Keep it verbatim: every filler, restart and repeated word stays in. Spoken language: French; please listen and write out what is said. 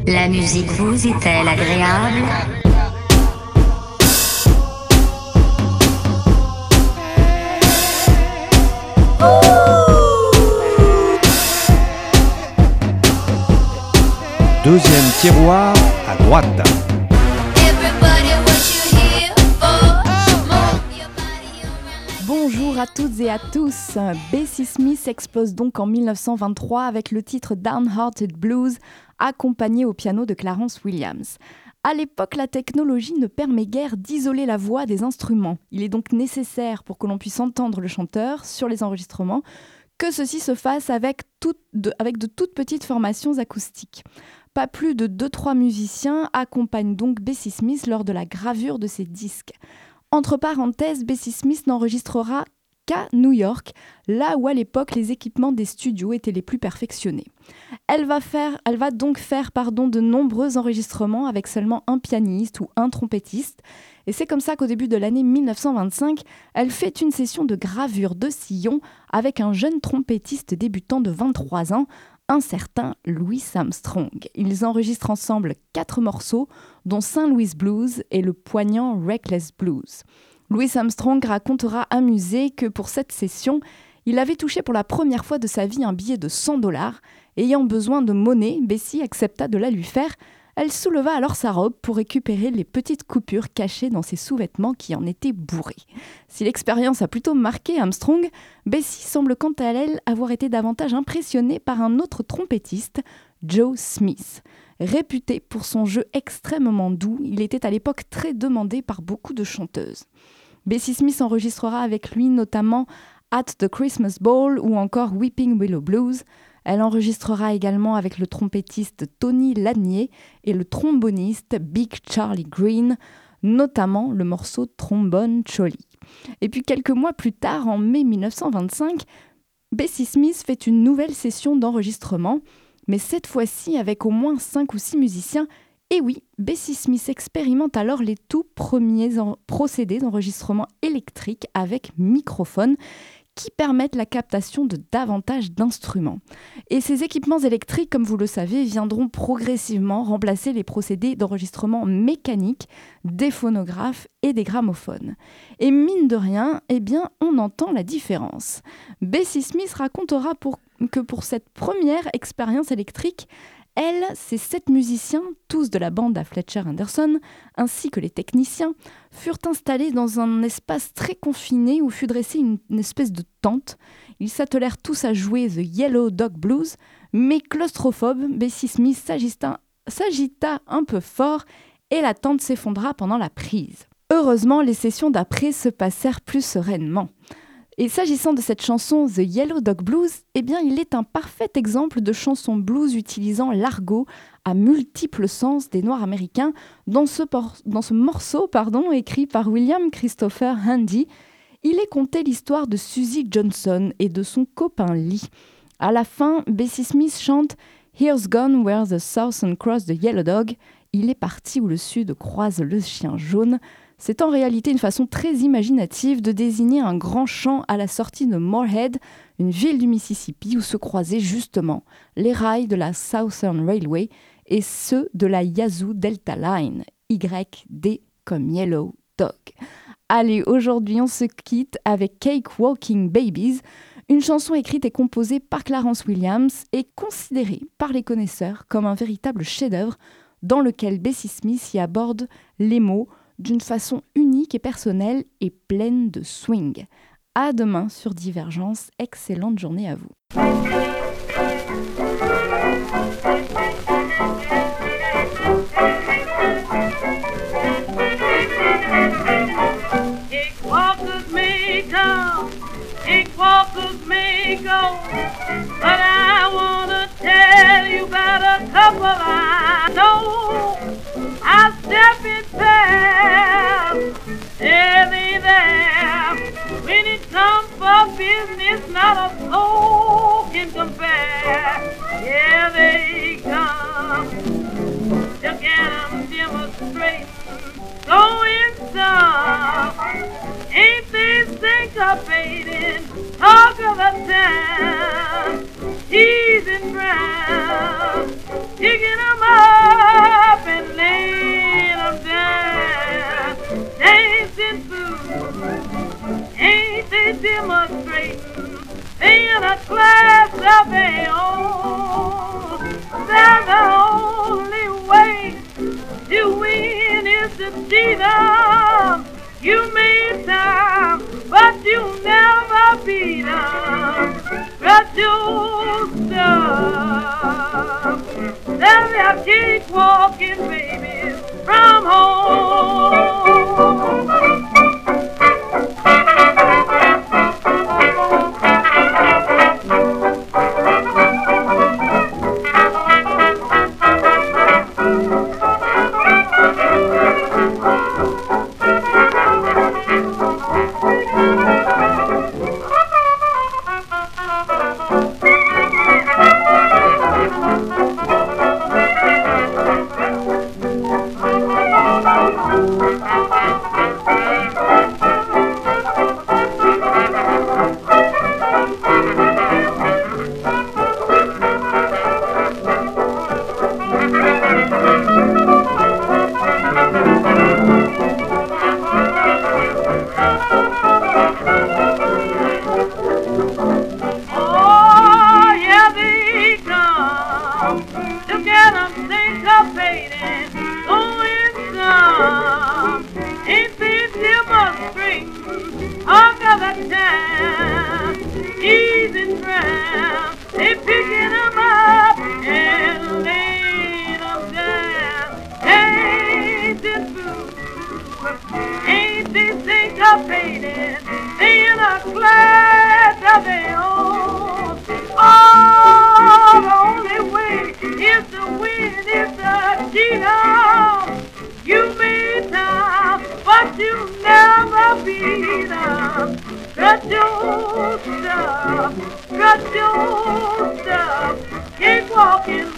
La musique vous est-elle agréable ? Deuxième tiroir à droite. Bonjour à toutes et à tous. Bessie Smith s'expose donc en mille neuf cent vingt-trois avec le titre Downhearted Blues, accompagné au piano de Clarence Williams. À l'époque, la technologie ne permet guère d'isoler la voix des instruments. Il est donc nécessaire, pour que l'on puisse entendre le chanteur sur les enregistrements, que ceci se fasse avec, tout de, avec de toutes petites formations acoustiques. Pas plus de deux trois musiciens accompagnent donc Bessie Smith lors de la gravure de ses disques. Entre parenthèses, Bessie Smith n'enregistrera qu'à New York, là où à l'époque les équipements des studios étaient les plus perfectionnés. Elle va, faire, elle va donc faire pardon, de nombreux enregistrements avec seulement un pianiste ou un trompettiste. Et c'est comme ça qu'au début de l'année mille neuf cent vingt-cinq, elle fait une session de gravure de sillon avec un jeune trompettiste débutant de vingt-trois ans, un certain Louis Armstrong. Ils enregistrent ensemble quatre morceaux, dont Saint Louis Blues et le poignant Reckless Blues. Louis Armstrong racontera amusé que pour cette session, il avait touché pour la première fois de sa vie un billet de cent dollars. Ayant besoin de monnaie, Bessie accepta de la lui faire. Elle souleva alors sa robe pour récupérer les petites coupures cachées dans ses sous-vêtements qui en étaient bourrés. Si l'expérience a plutôt marqué Armstrong, Bessie semble quant à elle avoir été davantage impressionnée par un autre trompettiste, Joe Smith. Réputé pour son jeu extrêmement doux, il était à l'époque très demandé par beaucoup de chanteuses. Bessie Smith enregistrera avec lui notamment At the Christmas Ball ou encore Weeping Willow Blues. Elle enregistrera également avec le trompettiste Tony Lanier et le tromboniste Big Charlie Green, notamment le morceau Trombone Choli. Et puis quelques mois plus tard, en mai mille neuf cent vingt-cinq, Bessie Smith fait une nouvelle session d'enregistrement, mais cette fois-ci avec au moins cinq ou six musiciens. Et oui, Bessie Smith expérimente alors les tout premiers en- procédés d'enregistrement électrique avec microphone, qui permettent la captation de davantage d'instruments. Et ces équipements électriques, comme vous le savez, viendront progressivement remplacer les procédés d'enregistrement mécanique des phonographes et des gramophones. Et mine de rien, eh bien, on entend la différence. Bessie Smith racontera pour, que pour cette première expérience électrique, elle, ses sept musiciens, tous de la bande à Fletcher Henderson, ainsi que les techniciens, furent installés dans un espace très confiné où fut dressée une, une espèce de tente. Ils s'attelèrent tous à jouer The Yellow Dog Blues, mais claustrophobe, Bessie Smith s'agita, s'agita un peu fort et la tente s'effondra pendant la prise. Heureusement, les sessions d'après se passèrent plus sereinement. Et s'agissant de cette chanson The Yellow Dog Blues, eh bien, il est un parfait exemple de chanson blues utilisant l'argot à multiples sens des Noirs américains dans ce, por- dans ce morceau pardon, écrit par William Christopher Handy. Il est conté l'histoire de Susie Johnson et de son copain Lee. À la fin, Bessie Smith chante « Here's gone where the southern cross the yellow dog ». Il est parti où le sud croise le chien jaune. C'est en réalité une façon très imaginative de désigner un grand champ à la sortie de Morehead, une ville du Mississippi où se croisaient justement les rails de la Southern Railway et ceux de la Yazoo Delta Line, Y D comme Yellow Dog. Allez, aujourd'hui on se quitte avec Cake Walking Babies, une chanson écrite et composée par Clarence Williams et considérée par les connaisseurs comme un véritable chef-d'œuvre dans lequel Bessie Smith y aborde les mots d'une façon unique et personnelle et pleine de swing. À demain sur Divergence, excellente journée à vous. Cakewalkers may come, cakewalkers may go, but I wanna tell you about a couple I know. I step in fast, there they there. When it comes for business, not a soul can compare. Here they come, look at them demonstrating, going some. Ain't they syncopated? Talk of a time, teasing round, picking them up. That'll be a cake walking, baby, from home. Got your stuff, got your stuff, keep walking.